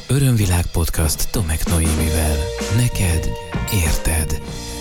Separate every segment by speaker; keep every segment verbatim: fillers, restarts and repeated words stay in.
Speaker 1: Örömvilág podcast Tomek Noémivel. Neked érted.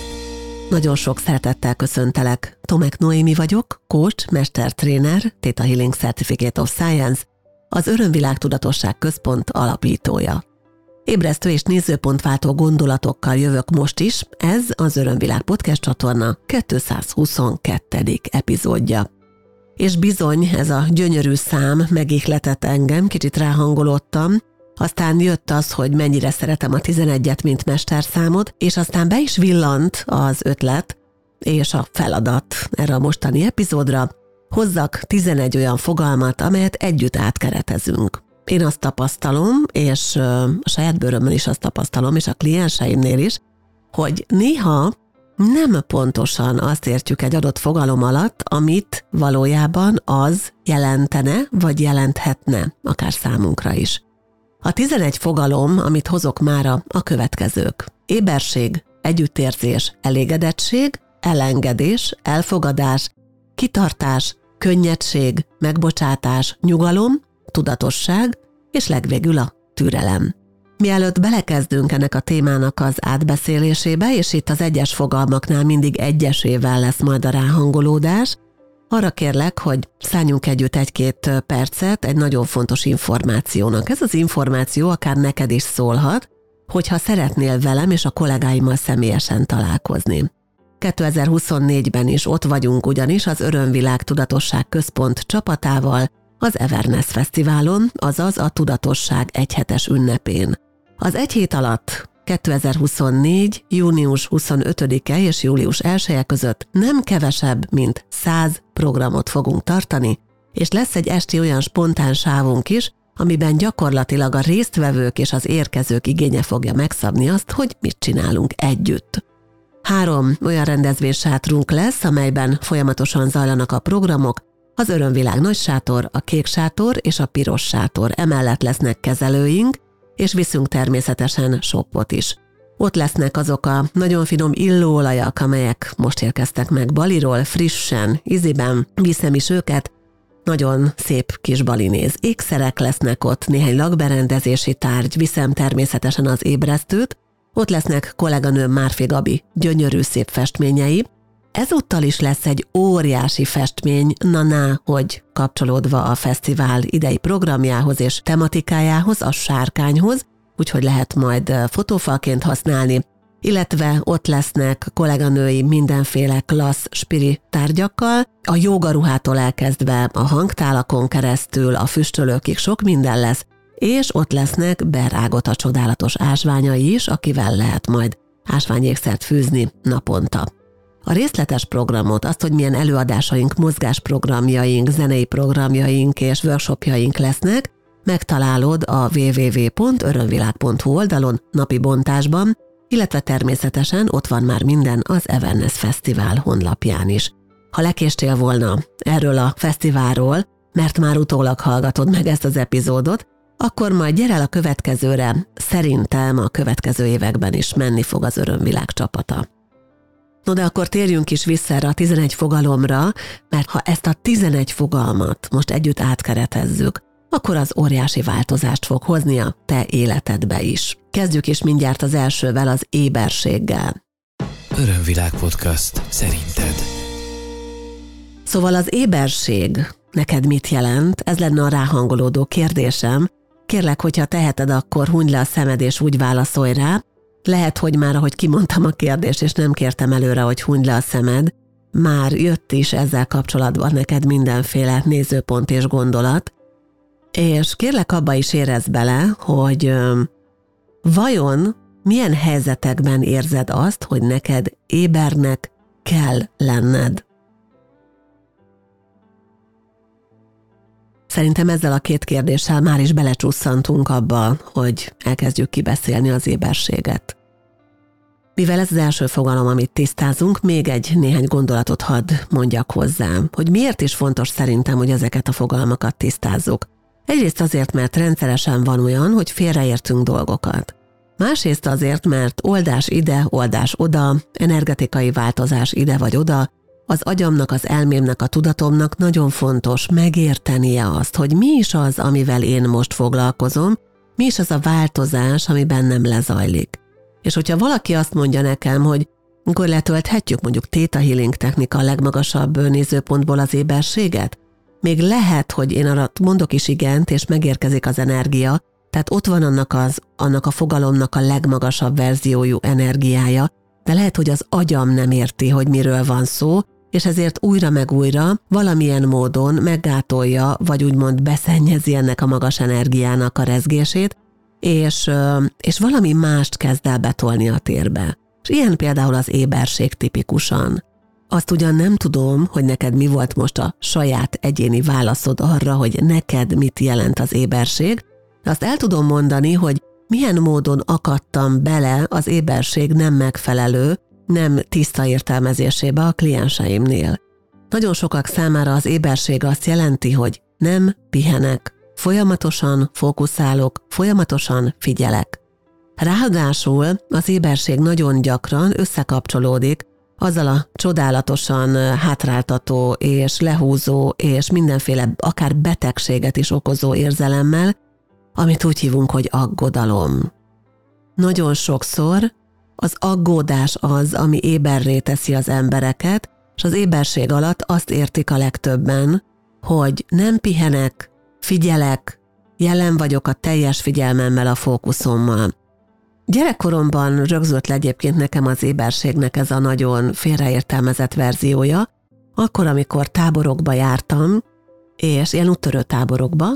Speaker 2: Nagyon sok szeretettel köszöntelek. Tomek Noémi vagyok, coach, mestertréner, Theta Healing Certificate of Science, az Örömvilág Tudatosság Központ alapítója. Ébresztő és nézőpontváltó gondolatokkal jövök most is, ez az Örömvilág podcast csatorna kétszázhuszonkettő. epizódja. És bizony, ez a gyönyörű szám megihletett engem, kicsit ráhangolódtam, aztán jött az, hogy mennyire szeretem a tizenegyet, mint mesterszámot, és aztán be is villant az ötlet és a feladat erre a mostani epizódra, hozzak tizenegy olyan fogalmat, amelyet együtt átkeretezünk. Én azt tapasztalom, és a saját bőrömön is azt tapasztalom, és a klienseimnél is, hogy néha nem pontosan azt értjük egy adott fogalom alatt, amit valójában az jelentene, vagy jelenthetne, akár számunkra is. A tizenegy fogalom, amit hozok mára, a következők. Éberség, együttérzés, elégedettség, elengedés, elfogadás, kitartás, könnyedség, megbocsátás, nyugalom, tudatosság, és legvégül a türelem. Mielőtt belekezdünk ennek a témának az átbeszélésébe, és itt az egyes fogalmaknál mindig egyesével lesz majd a ráhangolódás, arra kérlek, hogy szálljunk együtt egy-két percet egy nagyon fontos információnak. Ez az információ akár neked is szólhat, hogyha szeretnél velem és a kollégáimmal személyesen találkozni. kétezer-huszonnégyben is ott vagyunk ugyanis az Örömvilág Tudatosság Központ csapatával az Awareness Fesztiválon, azaz a Tudatosság egyhetes ünnepén. Az egy hét alatt kétezer-huszonnégy. június huszonötödike és július elseje között nem kevesebb, mint száz programot fogunk tartani, és lesz egy esti olyan spontán sávunk is, amiben gyakorlatilag a résztvevők és az érkezők igénye fogja megszabni azt, hogy mit csinálunk együtt. Három olyan rendezvénysátrunk lesz, amelyben folyamatosan zajlanak a programok, az Örömvilág Nagy Sátor, a Kék Sátor és a Piros Sátor. Emellett lesznek kezelőink, és viszünk természetesen shopot is. Ott lesznek azok a nagyon finom illóolajak, amelyek most érkeztek meg Baliról, frissen, íziben, viszem is őket. Nagyon szép kis balinéz. Ékszerek lesznek ott, néhány lakberendezési tárgy, viszem természetesen az ébresztőt. Ott lesznek kolléganőm Márfi Gabi gyönyörű szép festményei. Ezúttal is lesz egy óriási festmény, na-na, hogy kapcsolódva a fesztivál idei programjához és tematikájához, a sárkányhoz, úgyhogy lehet majd fotófalként használni, illetve ott lesznek kolléganői mindenféle klassz spiri tárgyakkal, a jógaruhától elkezdve a hangtálakon keresztül, a füstölőkig sok minden lesz, és ott lesznek Berágota csodálatos ásványai is, akivel lehet majd ásványékszert fűzni naponta. A részletes programot, azt, hogy milyen előadásaink, mozgásprogramjaink, zenei programjaink és workshopjaink lesznek, megtalálod a double-u double-u double-u pont örömvilág pont hu oldalon napi bontásban, illetve természetesen ott van már minden az Awareness Fesztivál honlapján is. Ha lekéstél volna erről a fesztiválról, mert már utólag hallgatod meg ezt az epizódot, akkor majd gyere el a következőre, szerintem a következő években is menni fog az Örömvilág csapata. No de akkor térjünk is vissza erre a tizenegy fogalomra, mert ha ezt a tizenegy fogalmat most együtt átkeretezzük, akkor az óriási változást fog hozni a te életedbe is. Kezdjük is mindjárt az elsővel, az éberséggel.
Speaker 1: Örömvilág podcast szerinted.
Speaker 2: Szóval az éberség neked mit jelent? Ez lenne a ráhangolódó kérdésem. Kérlek, hogyha teheted, akkor hunyd le a szemed és úgy válaszolj rá. Lehet, hogy már, ahogy kimondtam a kérdést, és nem kértem előre, hogy hunyd le a szemed, már jött is ezzel kapcsolatban neked mindenféle nézőpont és gondolat, és kérlek abba is érezd bele, hogy ö, vajon milyen helyzetekben érzed azt, hogy neked ébernek kell lenned. Szerintem ezzel a két kérdéssel már is belecsusszantunk abba, hogy elkezdjük kibeszélni az éberséget. Mivel ez az első fogalom, amit tisztázunk, még egy néhány gondolatot hadd mondjak hozzá, hogy miért is fontos szerintem, hogy ezeket a fogalmakat tisztázzuk. Egyrészt azért, mert rendszeresen van olyan, hogy félreértünk dolgokat. Másrészt azért, mert oldás ide, oldás oda, energetikai változás ide vagy oda, az agyamnak, az elmémnek, a tudatomnak nagyon fontos megértenie azt, hogy mi is az, amivel én most foglalkozom, mi is az a változás, ami bennem lezajlik. És hogyha valaki azt mondja nekem, hogy akkor letölthetjük mondjuk Theta Healing technika a legmagasabb nézőpontból az éberséget, még lehet, hogy én arra mondok is igent, és megérkezik az energia, tehát ott van annak, az, annak a fogalomnak a legmagasabb verziójú energiája, de lehet, hogy az agyam nem érti, hogy miről van szó, és ezért újra meg újra valamilyen módon meggátolja, vagy úgymond beszennyezi ennek a magas energiának a rezgését, és, és valami mást kezd el betolni a térbe. És ilyen például az éberség tipikusan. Azt ugyan nem tudom, hogy neked mi volt most a saját egyéni válaszod arra, hogy neked mit jelent az éberség, de azt el tudom mondani, hogy milyen módon akadtam bele az éberség nem megfelelő, nem tiszta értelmezésébe a klienseimnél. Nagyon sokak számára az éberség azt jelenti, hogy nem pihenek, folyamatosan fókuszálok, folyamatosan figyelek. Ráadásul az éberség nagyon gyakran összekapcsolódik azzal a csodálatosan hátráltató és lehúzó és mindenféle akár betegséget is okozó érzelemmel, amit úgy hívunk, hogy aggodalom. Nagyon sokszor az aggódás az, ami éberré teszi az embereket, és az éberség alatt azt értik a legtöbben, hogy nem pihenek, figyelek, jelen vagyok a teljes figyelmemmel, a fókuszommal. Gyerekkoromban rögzült le egyébként nekem az éberségnek ez a nagyon félreértelmezett verziója, akkor, amikor táborokba jártam, és ilyen úttörő táborokba,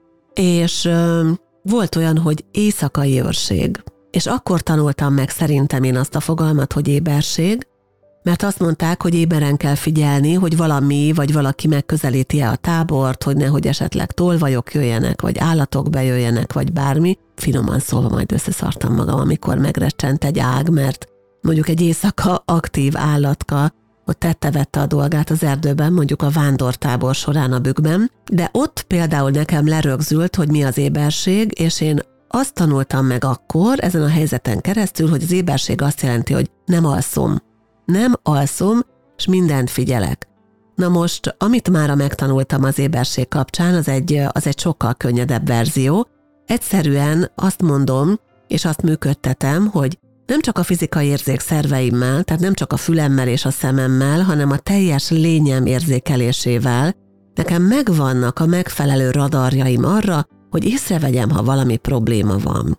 Speaker 2: és ö, volt olyan, hogy éjszakai őrség. És akkor tanultam meg szerintem én azt a fogalmat, hogy éberség, mert azt mondták, hogy éberen kell figyelni, hogy valami vagy valaki megközelíti-e a tábort, hogy nehogy esetleg tolvajok jöjjenek, vagy állatok bejöjjenek, vagy bármi. Finoman szólva majd összeszartam magam, amikor megrecsent egy ág, mert mondjuk egy éjszaka aktív állatka ott tette-vette a dolgát az erdőben, mondjuk a vándortábor során a bükkben, de ott például nekem lerögzült, hogy mi az éberség, és én azt tanultam meg akkor, ezen a helyzeten keresztül, hogy az éberség azt jelenti, hogy nem alszom. Nem alszom, és mindent figyelek. Na most, amit mára megtanultam az éberség kapcsán, az egy, az egy sokkal könnyedebb verzió. Egyszerűen azt mondom, és azt működtetem, hogy nem csak a fizikai érzékszerveimmel, tehát nem csak a fülemmel és a szememmel, hanem a teljes lényem érzékelésével nekem megvannak a megfelelő radarjaim arra, hogy észrevegyem, ha valami probléma van.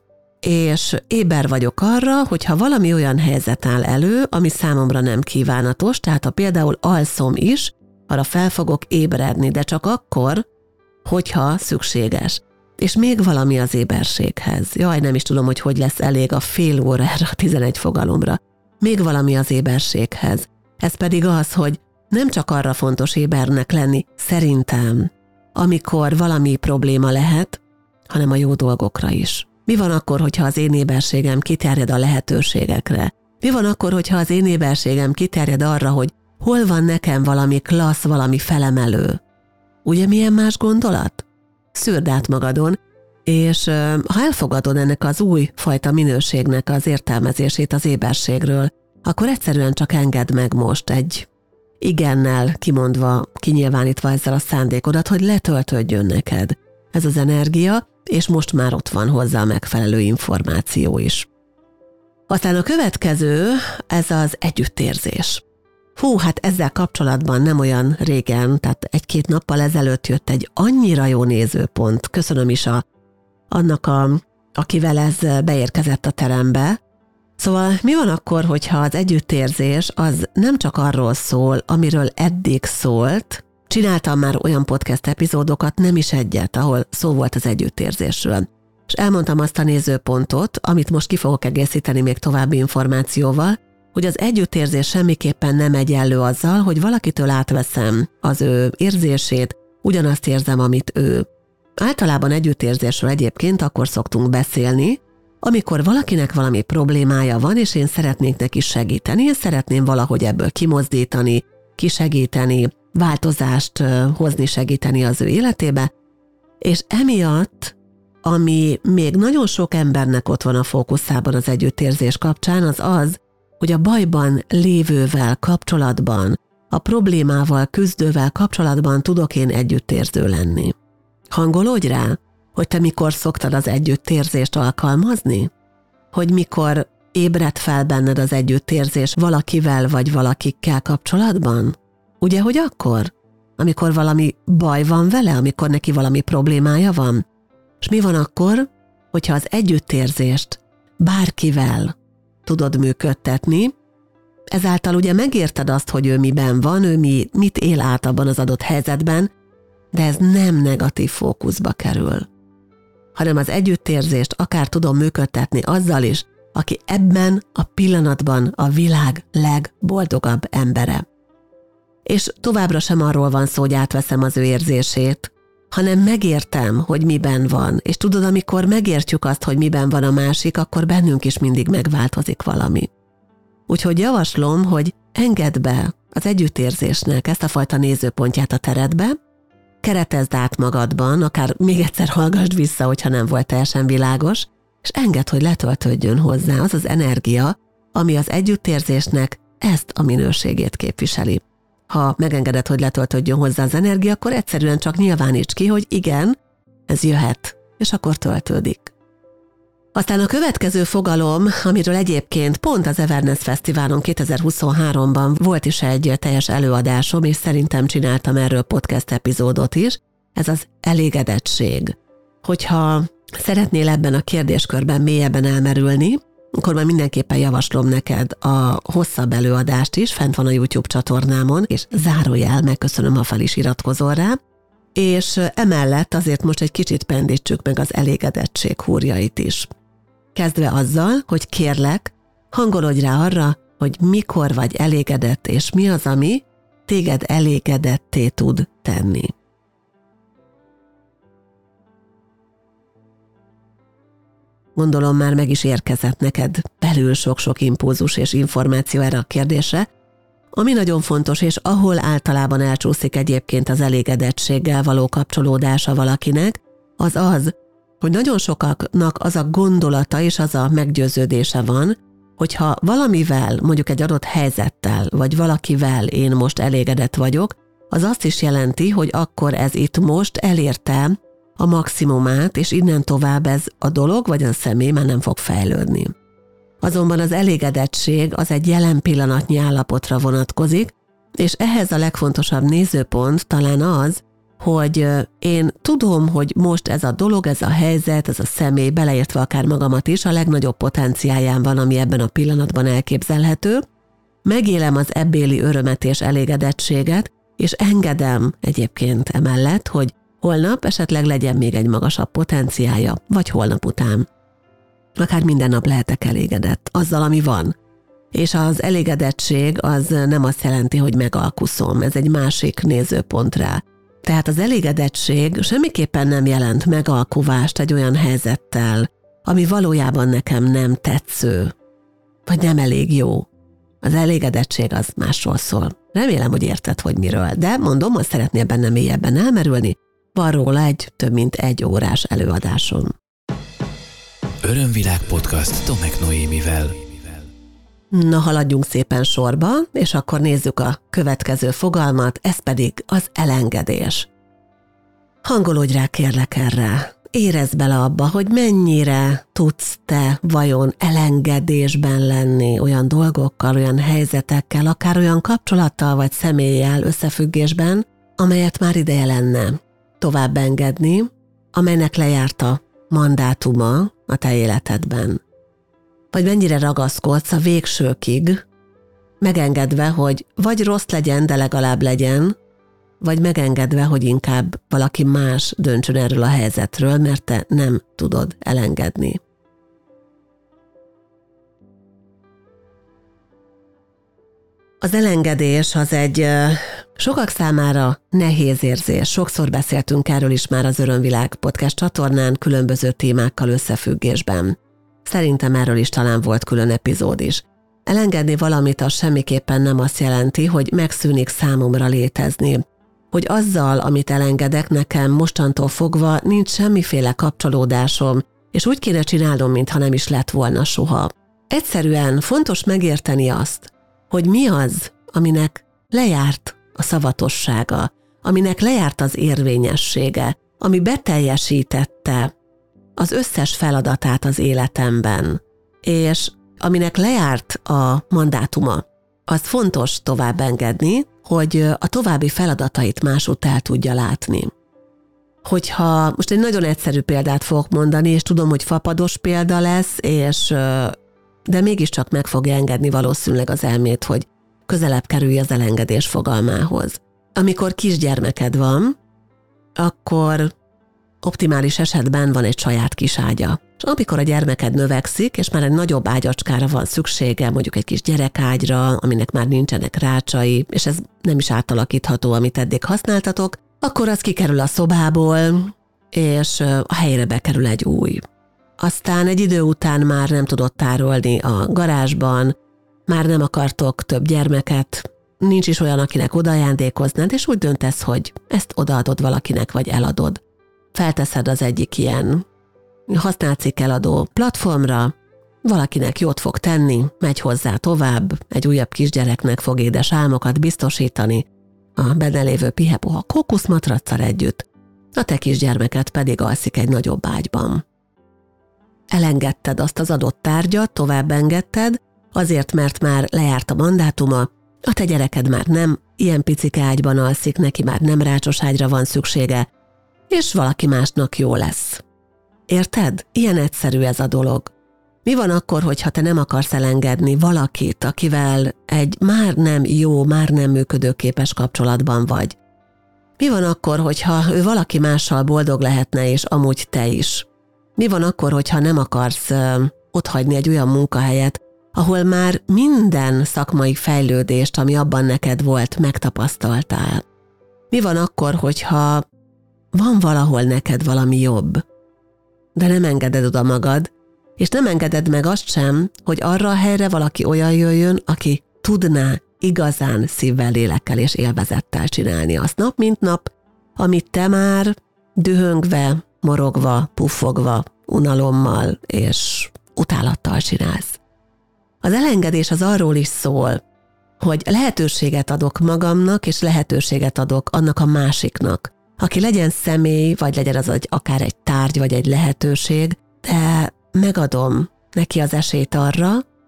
Speaker 2: És éber vagyok arra, hogy ha valami olyan helyzet áll elő, ami számomra nem kívánatos, tehát ha például alszom is, arra fel fogok ébredni, de csak akkor, hogyha szükséges. És még valami az éberséghez. Jaj, nem is tudom, hogy hogy lesz elég a fél óra erre a tizenegy fogalomra. Még valami az éberséghez. Ez pedig az, hogy nem csak arra fontos ébernek lenni, szerintem, amikor valami probléma lehet, hanem a jó dolgokra is. Mi van akkor, hogyha az én éberségem kiterjed a lehetőségekre? Mi van akkor, hogyha az én éberségem kiterjed arra, hogy hol van nekem valami klassz, valami felemelő? Ugye milyen más gondolat? Szűrd át magadon, és ha elfogadod ennek az új fajta minőségnek az értelmezését az éberségről, akkor egyszerűen csak engedd meg most egy igennel kimondva, kinyilvánítva ezzel a szándékodat, hogy letöltődjön neked ez az energia, és most már ott van hozzá a megfelelő információ is. Aztán a következő, ez az együttérzés. Hú, hát ezzel kapcsolatban nem olyan régen, tehát egy-két nappal ezelőtt jött egy annyira jó nézőpont. Köszönöm is a, annak, a, akivel ez beérkezett a terembe. Szóval mi van akkor, hogyha az együttérzés az nem csak arról szól, amiről eddig szólt, csináltam már olyan podcast epizódokat, nem is egyet, ahol szó volt az együttérzésről. És elmondtam azt a nézőpontot, amit most ki fogok egészíteni még további információval, hogy az együttérzés semmiképpen nem egyenlő azzal, hogy valakitől átveszem az ő érzését, ugyanazt érzem, amit ő. Általában együttérzésről egyébként akkor szoktunk beszélni, amikor valakinek valami problémája van, és én szeretnék neki segíteni, én szeretném valahogy ebből kimozdítani, kisegíteni, változást hozni, segíteni az ő életébe, és emiatt, ami még nagyon sok embernek ott van a fókuszában az együttérzés kapcsán, az az, hogy a bajban lévővel kapcsolatban, a problémával küzdővel kapcsolatban tudok én együttérző lenni. Hangolódj rá? hogy te mikor szoktad az együttérzést alkalmazni? Hogy mikor ébred fel benned az együttérzés valakivel vagy valakikkel kapcsolatban? Ugye, hogy akkor? Amikor valami baj van vele, amikor neki valami problémája van? És mi van akkor, hogyha az együttérzést bárkivel tudod működtetni, ezáltal ugye megérted azt, hogy ő miben van, ő mi, mit él át abban az adott helyzetben, de ez nem negatív fókuszba kerül, hanem az együttérzést akár tudom működtetni azzal is, aki ebben a pillanatban a világ legboldogabb embere. És továbbra sem arról van szó, hogy átveszem az ő érzését, hanem megértem, hogy miben van, és tudod, amikor megértjük azt, hogy miben van a másik, akkor bennünk is mindig megváltozik valami. Úgyhogy javaslom, hogy engedd be az együttérzésnek ezt a fajta nézőpontját a teredbe, keretezd át magadban, akár még egyszer hallgassd vissza, hogyha nem volt teljesen világos, és engedd, hogy letöltődjön hozzá az az energia, ami az együttérzésnek ezt a minőségét képviseli. Ha megengeded, hogy letöltődjön hozzá az energia, akkor egyszerűen csak nyilváníts ki, hogy igen, ez jöhet, és akkor töltődik. Aztán a következő fogalom, amiről egyébként pont az Everness Fesztiválon kétezer-huszonháromban volt is egy teljes előadásom, és szerintem csináltam erről podcast epizódot is, ez az elégedettség. Hogyha szeretnél ebben a kérdéskörben mélyebben elmerülni, akkor már mindenképpen javaslom neked a hosszabb előadást is, fent van a YouTube csatornámon, és zárójel, megköszönöm, ha fel is iratkozol rá, és emellett azért most egy kicsit pendítsük meg az elégedettség húrjait is. Kezdve azzal, hogy kérlek, hangolodj rá arra, hogy mikor vagy elégedett, és mi az, ami téged elégedetté tud tenni. Gondolom már meg is érkezett neked belül sok-sok impulzus és információ erre a kérdésre, ami nagyon fontos, és ahol általában elcsúszik egyébként az elégedettséggel való kapcsolódása valakinek, az az, hogy nagyon sokaknak az a gondolata és az a meggyőződése van, hogyha valamivel, mondjuk egy adott helyzettel, vagy valakivel én most elégedett vagyok, az azt is jelenti, hogy akkor ez itt most elérte a maximumát, és innen tovább ez a dolog, vagy a személy már nem fog fejlődni. Azonban az elégedettség az egy jelen pillanatnyi állapotra vonatkozik, és ehhez a legfontosabb nézőpont talán az, hogy én tudom, hogy most ez a dolog, ez a helyzet, ez a személy, beleértve akár magamat is, a legnagyobb potenciáján van, ami ebben a pillanatban elképzelhető, megélem az ebbéli örömet és elégedettséget, és engedem egyébként emellett, hogy holnap esetleg legyen még egy magasabb potenciája, vagy holnap után. Akár minden nap lehetek elégedett azzal, ami van. És az elégedettség az nem azt jelenti, hogy megalkuszom, ez egy másik nézőpont rá. Tehát az elégedettség semmiképpen nem jelent megalkuvást egy olyan helyzettel, ami valójában nekem nem tetsző, vagy nem elég jó. Az elégedettség az másról szól. Remélem, hogy érted, hogy miről, de mondom, azt szeretnél benne mélyebben elmerülni, van róla egy több mint egy órás előadásom.
Speaker 1: Örömvilág podcast Tomek Noémivel.
Speaker 2: Na, haladjunk szépen sorba, és akkor nézzük a következő fogalmat, ez pedig az elengedés. Hangolódj rá, kérlek erre. Érezd bele abba, hogy mennyire tudsz te vajon elengedésben lenni olyan dolgokkal, olyan helyzetekkel, akár olyan kapcsolattal vagy személlyel összefüggésben, amelyet már ideje lenne tovább engedni, amelynek lejárt a mandátuma a te életedben. Vagy mennyire ragaszkodsz a végsőkig, megengedve, hogy vagy rossz legyen, de legalább legyen, vagy megengedve, hogy inkább valaki más döntsön erről a helyzetről, mert te nem tudod elengedni. Az elengedés az egy sokak számára nehéz érzés. Sokszor beszéltünk erről is már az Örömvilág podcast csatornán, különböző témákkal összefüggésben. Szerintem erről is talán volt külön epizód is. Elengedni valamit az semmiképpen nem azt jelenti, hogy megszűnik számomra létezni. Hogy azzal, amit elengedek, nekem mostantól fogva nincs semmiféle kapcsolódásom, és úgy kéne csinálnom, mintha nem is lett volna soha. Egyszerűen fontos megérteni azt, hogy mi az, aminek lejárt a szavatossága, aminek lejárt az érvényessége, ami beteljesítette az összes feladatát az életemben, és aminek lejárt a mandátuma, az fontos tovább engedni, hogy a további feladatait másút el tudja látni. Hogyha most egy nagyon egyszerű példát fogok mondani, és tudom, hogy fapados példa lesz, és, de mégiscsak meg fogja engedni valószínűleg az elmét, hogy közelebb kerülj az elengedés fogalmához. Amikor kisgyermeked van, akkor optimális esetben van egy saját kis ágya. És amikor a gyermeked növekszik, és már egy nagyobb ágyacskára van szüksége, mondjuk egy kis gyerekágyra, aminek már nincsenek rácsai, és ez nem is átalakítható, amit eddig használtatok, akkor az kikerül a szobából, és a helyre bekerül egy új. Aztán egy idő után már nem tudod tárolni a garázsban, már nem akartok több gyermeket, nincs is olyan, akinek odaajándékoznád, és úgy döntesz, hogy ezt odaadod valakinek, vagy eladod. Felteszed az egyik ilyen használt cikk eladó platformra, valakinek jót fog tenni, megy hozzá tovább, egy újabb kisgyereknek fog édes álmokat biztosítani, a benne lévő pihepuha kókuszmatraccal együtt, a te kisgyermeked pedig alszik egy nagyobb ágyban. Elengedted azt az adott tárgyat, tovább engedted, azért, mert már lejárt a mandátuma, a te gyereked már nem ilyen picike ágyban alszik, neki már nem rácsos ágyra van szüksége, és valaki másnak jó lesz. Érted? Ilyen egyszerű ez a dolog. Mi van akkor, hogyha te nem akarsz elengedni valakit, akivel egy már nem jó, már nem működőképes kapcsolatban vagy? Mi van akkor, hogyha ő valaki mással boldog lehetne, és amúgy te is? Mi van akkor, hogyha nem akarsz ö, otthagyni egy olyan munkahelyet, ahol már minden szakmai fejlődést, ami abban neked volt, megtapasztaltál? Mi van akkor, hogyha van valahol neked valami jobb, de nem engeded oda magad, és nem engeded meg azt sem, hogy arra a helyre valaki olyan jöjjön, aki tudná igazán szívvel, lélekkel és élvezettel csinálni azt nap, mint nap, amit te már dühöngve, morogva, puffogva, unalommal és utálattal csinálsz. Az elengedés az arról is szól, hogy lehetőséget adok magamnak, és lehetőséget adok annak a másiknak, aki legyen személy, vagy legyen az egy, akár egy tárgy, vagy egy lehetőség, de megadom neki az esélyt arra,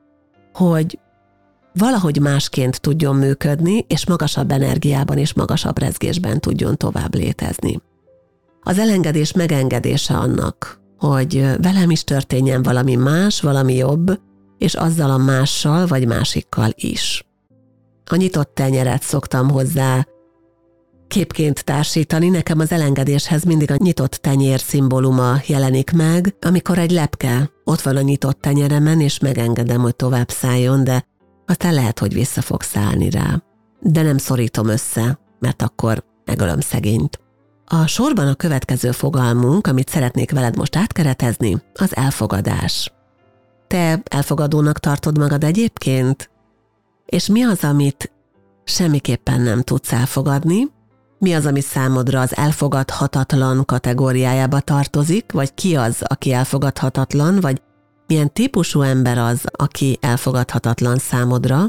Speaker 2: hogy valahogy másként tudjon működni, és magasabb energiában és magasabb rezgésben tudjon tovább létezni. Az elengedés megengedése annak, hogy velem is történjen valami más, valami jobb, és azzal a mással vagy másikkal is. A nyitott tenyeret szoktam hozzá képként társítani, nekem az elengedéshez mindig a nyitott tenyér szimbóluma jelenik meg, amikor egy lepke ott van a nyitott tenyeremen, és megengedem, hogy tovább szálljon, de aztán lehet, hogy vissza fog szállni rá. De nem szorítom össze, mert akkor megölöm szegényt. A sorban a következő fogalmunk, amit szeretnék veled most átkeretezni, az elfogadás. Te elfogadónak tartod magad egyébként? És mi az, amit semmiképpen nem tudsz elfogadni? Mi az, ami számodra az elfogadhatatlan kategóriájába tartozik, vagy ki az, aki elfogadhatatlan, vagy milyen típusú ember az, aki elfogadhatatlan számodra?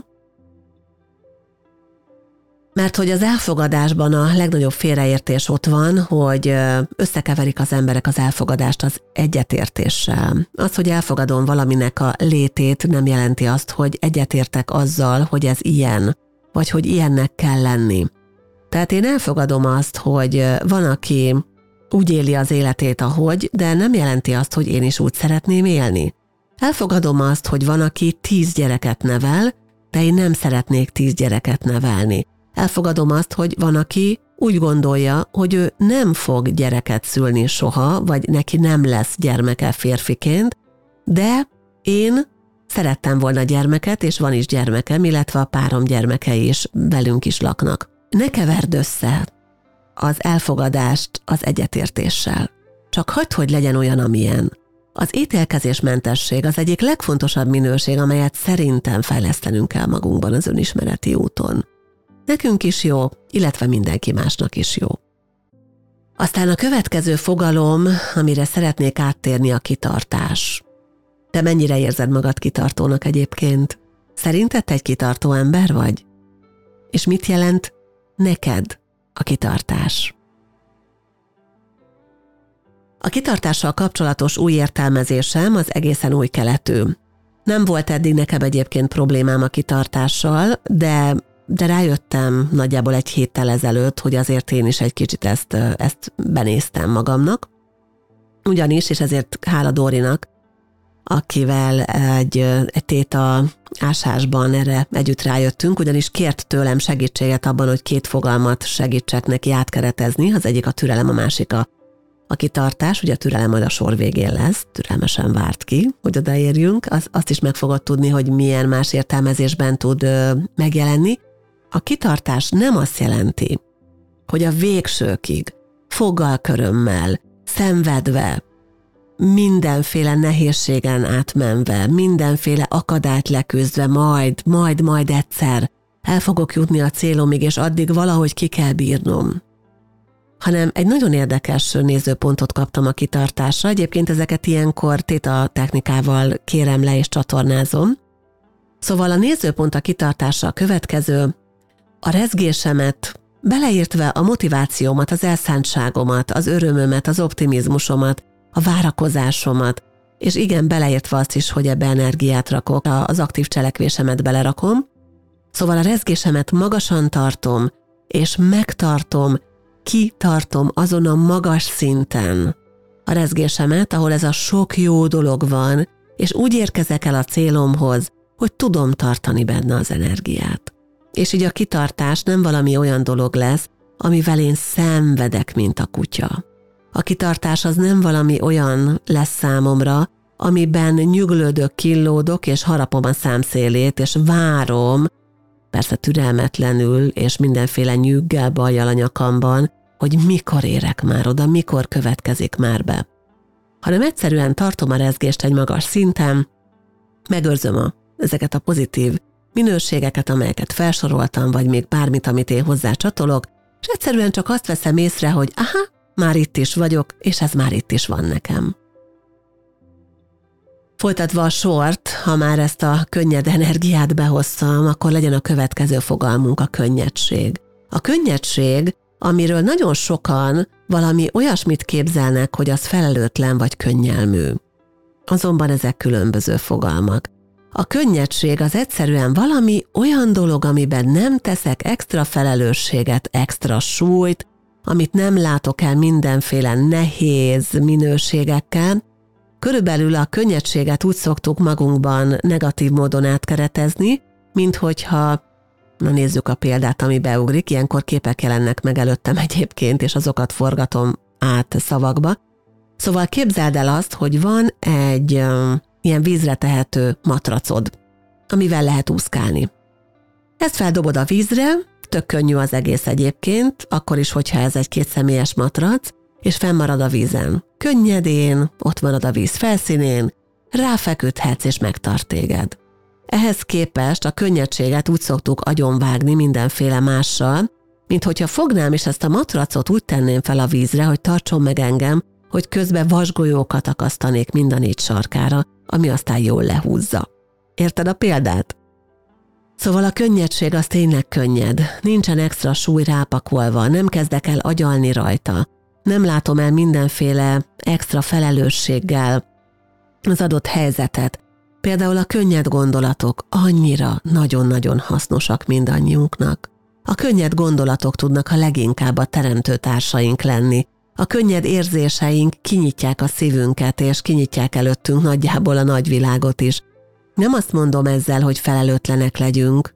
Speaker 2: Mert hogy az elfogadásban a legnagyobb félreértés ott van, hogy összekeverik az emberek az elfogadást az egyetértéssel. Az, hogy elfogadom valaminek a létét, nem jelenti azt, hogy egyetértek azzal, hogy ez ilyen, vagy hogy ilyennek kell lenni. Tehát én elfogadom azt, hogy van, aki úgy éli az életét, ahogy, de nem jelenti azt, hogy én is úgy szeretném élni. Elfogadom azt, hogy van, aki tíz gyereket nevel, de én nem szeretnék tíz gyereket nevelni. Elfogadom azt, hogy van, aki úgy gondolja, hogy ő nem fog gyereket szülni soha, vagy neki nem lesz gyermeke férfiként, de én szerettem volna gyermeket, és van is gyermekem, illetve a párom gyermekei is velünk is laknak. Ne keverd össze az elfogadást az egyetértéssel. Csak hagyd, hogy legyen olyan, amilyen. Az ítélkezésmentesség az egyik legfontosabb minőség, amelyet szerintem fejlesztenünk kell magunkban az önismereti úton. Nekünk is jó, illetve mindenki másnak is jó. Aztán a következő fogalom, amire szeretnék áttérni, a kitartás. Te mennyire érzed magad kitartónak egyébként? Szerinted te egy kitartó ember vagy? És mit jelent neked a kitartás? A kitartással kapcsolatos új értelmezésem az egészen új keletű. Nem volt eddig nekem egyébként problémám a kitartással, de, de rájöttem nagyjából egy héttel ezelőtt, hogy azért én is egy kicsit ezt, ezt benéztem magamnak. Ugyanis, és ezért hála Dórinak, akivel egy, egy téta ásásban erre együtt rájöttünk, ugyanis kért tőlem segítséget abban, hogy két fogalmat segítsek neki átkeretezni, az egyik a türelem, a másik a, a kitartás, ugye a türelem majd a sor végén lesz, türelmesen várt ki, hogy odaérjünk, az, azt is meg fogod tudni, hogy milyen más értelmezésben tud ö, megjelenni. A kitartás nem azt jelenti, hogy a végsőkig, foggal körömmel, szenvedve, mindenféle nehézségen átmenve, mindenféle akadályt leküzdve, majd, majd, majd egyszer el fogok jutni a célomig, és addig valahogy ki kell bírnom. Hanem egy nagyon érdekes nézőpontot kaptam a kitartásra. Egyébként ezeket ilyenkor téta technikával kérem le és csatornázom. Szóval a nézőpont a kitartásra a következő: a rezgésemet, beleértve a motivációmat, az elszántságomat, az örömömet, az optimizmusomat, a várakozásomat, és igen, beleértve azt is, hogy ebbe energiát rakok, az aktív cselekvésemet belerakom. Szóval a rezgésemet magasan tartom, és megtartom, kitartom azon a magas szinten a rezgésemet, ahol ez a sok jó dolog van, és úgy érkezek el a célomhoz, hogy tudom tartani benne az energiát. És így a kitartás nem valami olyan dolog lesz, amivel én szenvedek, mint a kutya. A kitartás az nem valami olyan lesz számomra, amiben nyüglődök, killódok, és harapom a számszélét, és várom, persze türelmetlenül, és mindenféle nyüggel, bajjal a nyakamban, hogy mikor érek már oda, mikor következik már be. Hanem egyszerűen tartom a rezgést egy magas szinten, megőrzöm a, ezeket a pozitív minőségeket, amelyeket felsoroltam, vagy még bármit, amit én hozzá csatolok, és egyszerűen csak azt veszem észre, hogy aha, már itt is vagyok, és ez már itt is van nekem. Folytatva a sort, ha már ezt a könnyed energiát behoztam, akkor legyen a következő fogalmunk a könnyedség. A könnyedség, amiről nagyon sokan valami olyasmit képzelnek, hogy az felelőtlen vagy könnyelmű. Azonban ezek különböző fogalmak. A könnyedség az egyszerűen valami olyan dolog, amiben nem teszek extra felelősséget, extra súlyt, amit nem látok el mindenféle nehéz minőségekkel. Körülbelül a könnyedséget úgy szoktuk magunkban negatív módon átkeretezni, mint hogyha, na nézzük a példát, ami beugrik, ilyenkor képek jelennek meg előttem egyébként, és azokat forgatom át szavakba. Szóval képzeld el azt, hogy van egy um, ilyen vízre tehető matracod, amivel lehet úszkálni. Ezt feldobod a vízre, tök könnyű az egész egyébként, akkor is, hogyha ez egy kétszemélyes matrac, és fennmarad a vízen. Könnyedén, ott marad a víz felszínén, ráfeküdhetsz és megtart téged. Ehhez képest a könnyedséget úgy szoktuk agyonvágni mindenféle mással, mint hogyha fognám és ezt a matracot úgy tenném fel a vízre, hogy tartson meg engem, hogy közben vasgolyókat akasztanék mind a négy sarkára, ami aztán jól lehúzza. Érted a példát? Szóval a könnyedség az tényleg könnyed, nincsen extra súly rápakolva, nem kezdek el agyalni rajta, nem látom el mindenféle extra felelősséggel az adott helyzetet. Például a könnyed gondolatok annyira nagyon-nagyon hasznosak mindannyiunknak. A könnyed gondolatok tudnak a leginkább a teremtő társaink lenni. A könnyed érzéseink kinyitják a szívünket, és kinyitják előttünk nagyjából a nagyvilágot is. Nem azt mondom ezzel, hogy felelőtlenek legyünk,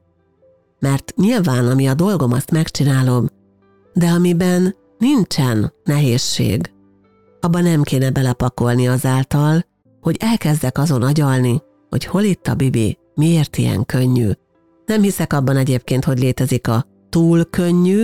Speaker 2: mert nyilván, ami a dolgom, azt megcsinálom, de amiben nincsen nehézség, abban nem kéne belepakolni azáltal, hogy elkezdek azon agyalni, hogy hol itt a bibi, miért ilyen könnyű. Nem hiszek abban egyébként, hogy létezik a túl könnyű,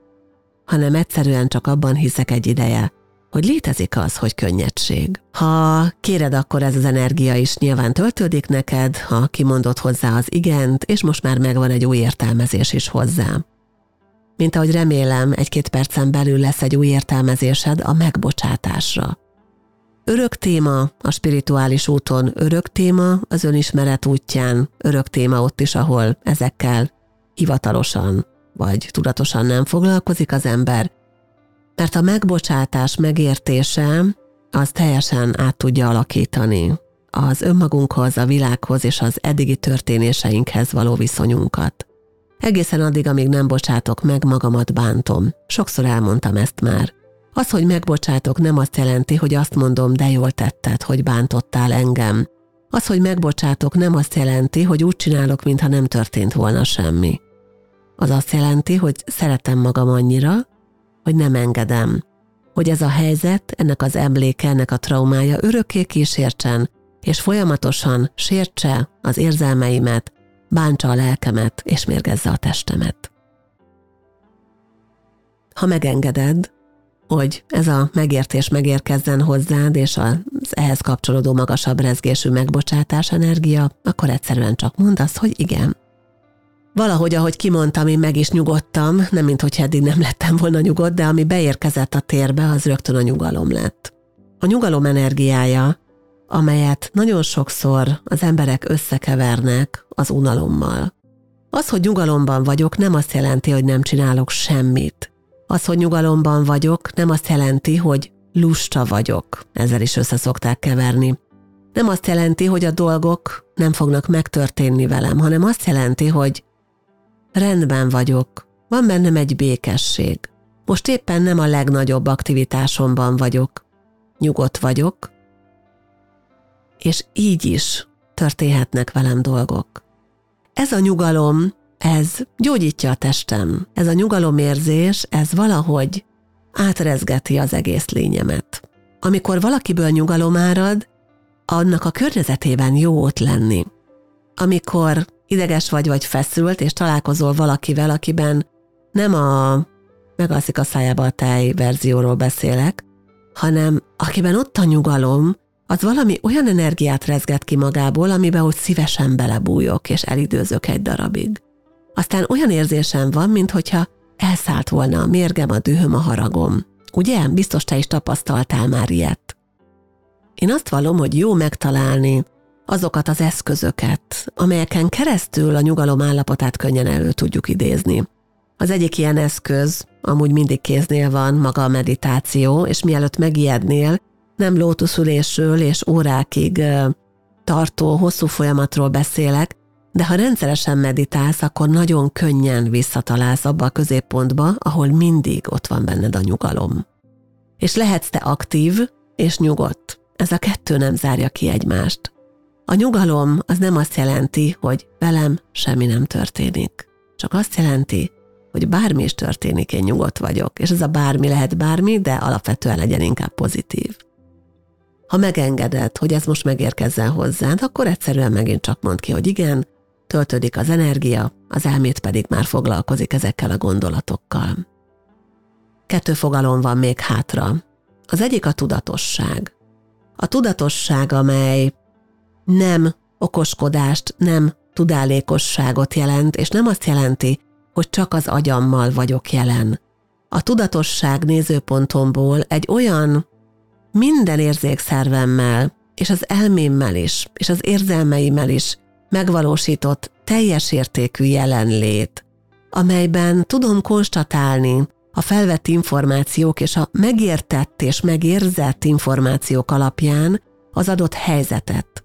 Speaker 2: hanem egyszerűen csak abban hiszek egy ideje, hogy létezik az, hogy könnyedség. Ha kéred, akkor ez az energia is nyilván töltődik neked, ha kimondod hozzá az igent, és most már megvan egy új értelmezés is hozzá. Mint ahogy remélem, egy-két percen belül lesz egy új értelmezésed a megbocsátásra. Örök téma a spirituális úton, örök téma az önismeret útján, örök téma ott is, ahol ezekkel hivatalosan vagy tudatosan nem foglalkozik az ember, mert a megbocsátás megértése az teljesen át tudja alakítani az önmagunkhoz, a világhoz és az eddigi történéseinkhez való viszonyunkat. Egészen addig, amíg nem bocsátok meg, magamat bántom. Sokszor elmondtam ezt már. Az, hogy megbocsátok, nem azt jelenti, hogy azt mondom, de jól tetted, hogy bántottál engem. Az, hogy megbocsátok, nem azt jelenti, hogy úgy csinálok, mintha nem történt volna semmi. Az azt jelenti, hogy szeretem magam annyira, hogy nem engedem, hogy ez a helyzet, ennek az emléke, ennek a traumája örökké kísértsen, és folyamatosan sértse az érzelmeimet, bántsa a lelkemet, és mérgezze a testemet. Ha megengeded, hogy ez a megértés megérkezzen hozzád, és az ehhez kapcsolódó magasabb rezgésű megbocsátás energia, akkor egyszerűen csak mondd azt, hogy igen. Valahogy, ahogy kimondtam, én meg is nyugodtam, nem mint hogy eddig nem lettem volna nyugodt, de ami beérkezett a térbe, az rögtön a nyugalom lett. A nyugalom energiája, amelyet nagyon sokszor az emberek összekevernek az unalommal. Az, hogy nyugalomban vagyok, nem azt jelenti, hogy nem csinálok semmit. Az, hogy nyugalomban vagyok, nem azt jelenti, hogy lusta vagyok. Ezzel is össze szokták keverni. Nem azt jelenti, hogy a dolgok nem fognak megtörténni velem, hanem azt jelenti, hogy rendben vagyok, van bennem egy békesség. Most éppen nem a legnagyobb aktivitásomban vagyok. Nyugodt vagyok, és így is történhetnek velem dolgok. Ez a nyugalom, ez gyógyítja a testem. Ez a nyugalomérzés, ez valahogy átrezgeti az egész lényemet. Amikor valakiből nyugalom árad, annak a környezetében jó ott lenni. Amikor ideges vagy, vagy feszült, és találkozol valakivel, akiben nem a megalszik a szájába a tej verzióról beszélek, hanem akiben ott a nyugalom, az valami olyan energiát rezget ki magából, amiben úgy szívesen belebújok, és elidőzök egy darabig. Aztán olyan érzésem van, minthogyha elszállt volna a mérgem, a dühöm, a haragom. Ugye? Biztos te is tapasztaltál már ilyet. Én azt vallom, hogy jó megtalálni azokat az eszközöket, amelyeken keresztül a nyugalom állapotát könnyen elő tudjuk idézni. Az egyik ilyen eszköz, amúgy mindig kéznél van, maga a meditáció, és mielőtt megijednél, nem lótuszülésről és órákig tartó, hosszú folyamatról beszélek, de ha rendszeresen meditálsz, akkor nagyon könnyen visszatalálsz abba a középpontba, ahol mindig ott van benned a nyugalom. És lehetsz te aktív és nyugodt. Ez a kettő nem zárja ki egymást. A nyugalom az nem azt jelenti, hogy velem semmi nem történik. Csak azt jelenti, hogy bármi is történik, én nyugodt vagyok. És ez a bármi lehet bármi, de alapvetően legyen inkább pozitív. Ha megengeded, hogy ez most megérkezzen hozzád, akkor egyszerűen megint csak mondd ki, hogy igen, töltődik az energia, az elmét pedig már foglalkozik ezekkel a gondolatokkal. Kettő fogalom van még hátra. Az egyik a tudatosság. A tudatosság, amely nem okoskodást, nem tudálékosságot jelent, és nem azt jelenti, hogy csak az agyammal vagyok jelen. A tudatosság nézőpontomból egy olyan minden érzékszervemmel, és az elmémmel is, és az érzelmeimmel is megvalósított teljes értékű jelenlét, amelyben tudom konstatálni a felvett információk és a megértett és megérzett információk alapján az adott helyzetet.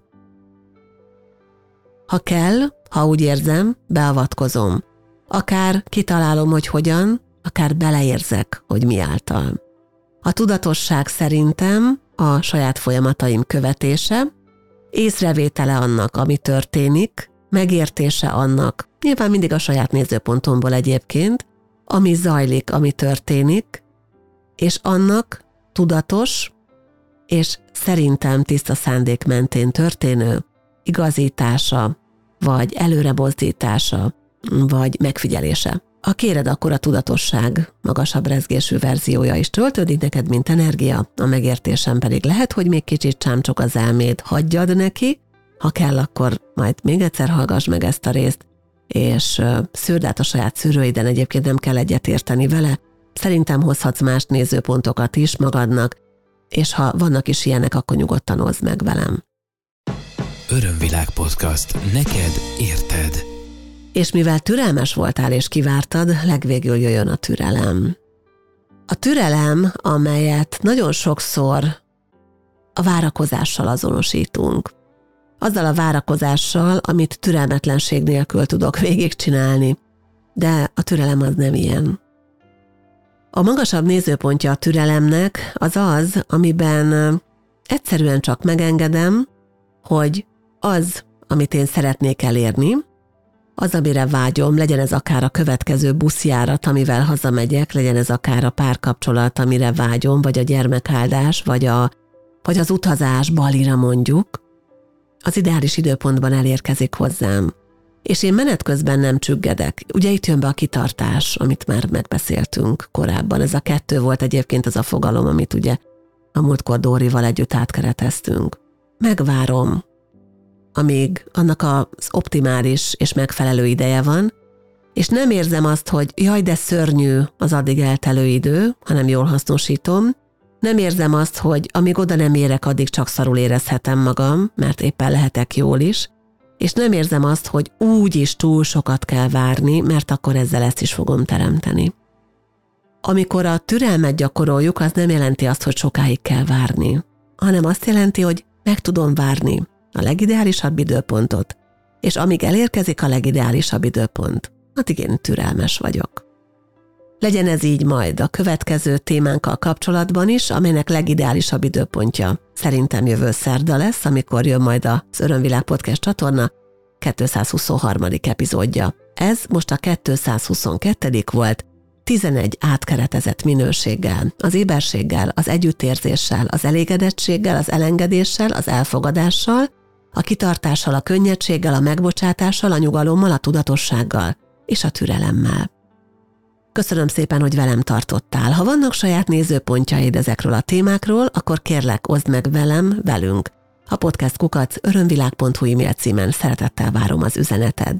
Speaker 2: Ha kell, ha úgy érzem, beavatkozom. Akár kitalálom, hogy hogyan, akár beleérzek, hogy mi által. A tudatosság szerintem a saját folyamataim követése, észrevétele annak, ami történik, megértése annak, nyilván mindig a saját nézőpontomból egyébként, ami zajlik, ami történik, és annak tudatos és szerintem tiszta szándék mentén történő igazítása, vagy előremozdítása, vagy megfigyelése. Ha kéred, akkor a tudatosság magasabb rezgésű verziója is töltődik neked, mint energia, a megértésem pedig lehet, hogy még kicsit csámcsok az elméd, hagyjad neki, ha kell, akkor majd még egyszer hallgass meg ezt a részt, és szűrd át a saját szűrőiden, egyébként nem kell egyetérteni vele, szerintem hozhatsz más nézőpontokat is magadnak, és ha vannak is ilyenek, akkor nyugodtan oszd meg velem.
Speaker 1: Örömvilág podcast. Neked érted.
Speaker 2: És mivel türelmes voltál és kivártad, legvégül jöjjön a türelem. A türelem, amelyet nagyon sokszor a várakozással azonosítunk. Azzal a várakozással, amit türelmetlenség nélkül tudok végigcsinálni, de a türelem az nem ilyen. A magasabb nézőpontja a türelemnek az az, amiben egyszerűen csak megengedem, hogy az, amit én szeretnék elérni, az, amire vágyom, legyen ez akár a következő buszjárat, amivel hazamegyek, legyen ez akár a párkapcsolat, amire vágyom, vagy a gyermekáldás, vagy, a, vagy az utazás Balira mondjuk, az ideális időpontban elérkezik hozzám. És én menet közben nem csüggedek. Ugye itt jön be a kitartás, amit már megbeszéltünk korábban. Ez a kettő volt egyébként az a fogalom, amit ugye a múltkor Dórival együtt átkereteztünk. Megvárom, amíg annak az optimális és megfelelő ideje van, és nem érzem azt, hogy jaj, de szörnyű az addig eltelő idő, hanem jól hasznosítom. Nem érzem azt, hogy amíg oda nem érek, addig csak szarul érezhetem magam, mert éppen lehetek jól is, és nem érzem azt, hogy úgy is túl sokat kell várni, mert akkor ezzel ezt is fogom teremteni. Amikor a türelmet gyakoroljuk, az nem jelenti azt, hogy sokáig kell várni, hanem azt jelenti, hogy meg tudom várni a legideálisabb időpontot, és amíg elérkezik a legideálisabb időpont, addig én türelmes vagyok. Legyen ez így majd a következő témánkkal kapcsolatban is, amelynek legideálisabb időpontja szerintem jövő szerda lesz, amikor jön majd az Örömvilág Podcast csatorna kétszázhuszonharmadik epizódja. Ez most a kétszázhuszonkettő volt, tizenegy átkeretezett minőséggel, az éberséggel, az együttérzéssel, az elégedettséggel, az elengedéssel, az elfogadással, a kitartással, a könnyedséggel, a megbocsátással, a nyugalommal, a tudatossággal és a türelemmel. Köszönöm szépen, hogy velem tartottál. Ha vannak saját nézőpontjaid ezekről a témákról, akkor kérlek, oszd meg velem, velünk. A podcast kukac örömvilág pont hu e-mail címen szeretettel várom az üzeneted.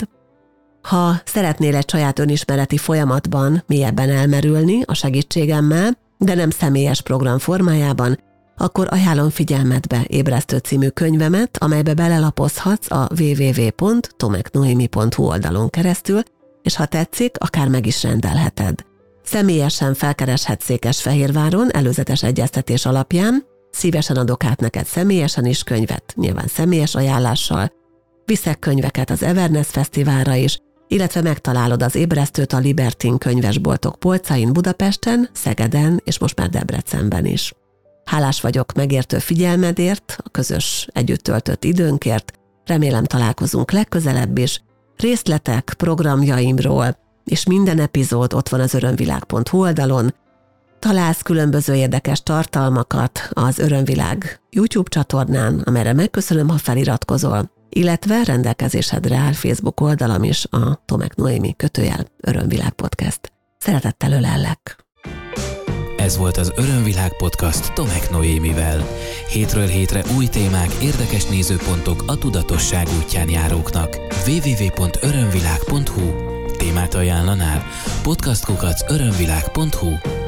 Speaker 2: Ha szeretnél egy saját önismereti folyamatban mélyebben elmerülni a segítségemmel, de nem személyes program formájában, akkor ajánlom figyelmetbe Ébresztő című könyvemet, amelybe belelapozhatsz a double-u double-u double-u pont tomek noemi pont hu oldalon keresztül, és ha tetszik, akár meg is rendelheted. Személyesen felkereshetsz Székesfehérváron előzetes egyeztetés alapján, szívesen adok át neked személyesen is könyvet, nyilván személyes ajánlással, viszek könyveket az Everness Fesztiválra is, illetve megtalálod az Ébresztőt a Libertin könyvesboltok polcain Budapesten, Szegeden és most már Debrecenben is. Hálás vagyok megértő figyelmedért, a közös együtt töltött időnkért, remélem találkozunk legközelebb is. Részletek programjaimról és minden epizód ott van az örömvilág pont hu oldalon. Találsz különböző érdekes tartalmakat az Örömvilág YouTube csatornán, amelyre megköszönöm, ha feliratkozol, illetve rendelkezésedre áll Facebook oldalam is, a Tomek Noémi kötőjel Örömvilág Podcast. Szeretettel ölellek!
Speaker 1: Ez volt az Örömvilág Podcast Tomek Noémivel. Hétről hétre új témák, érdekes nézőpontok a tudatosság útján járóknak. double-u double-u double-u pont örömvilág pont hu Témát ajánlanál? Podcast kukac örömvilág pont hu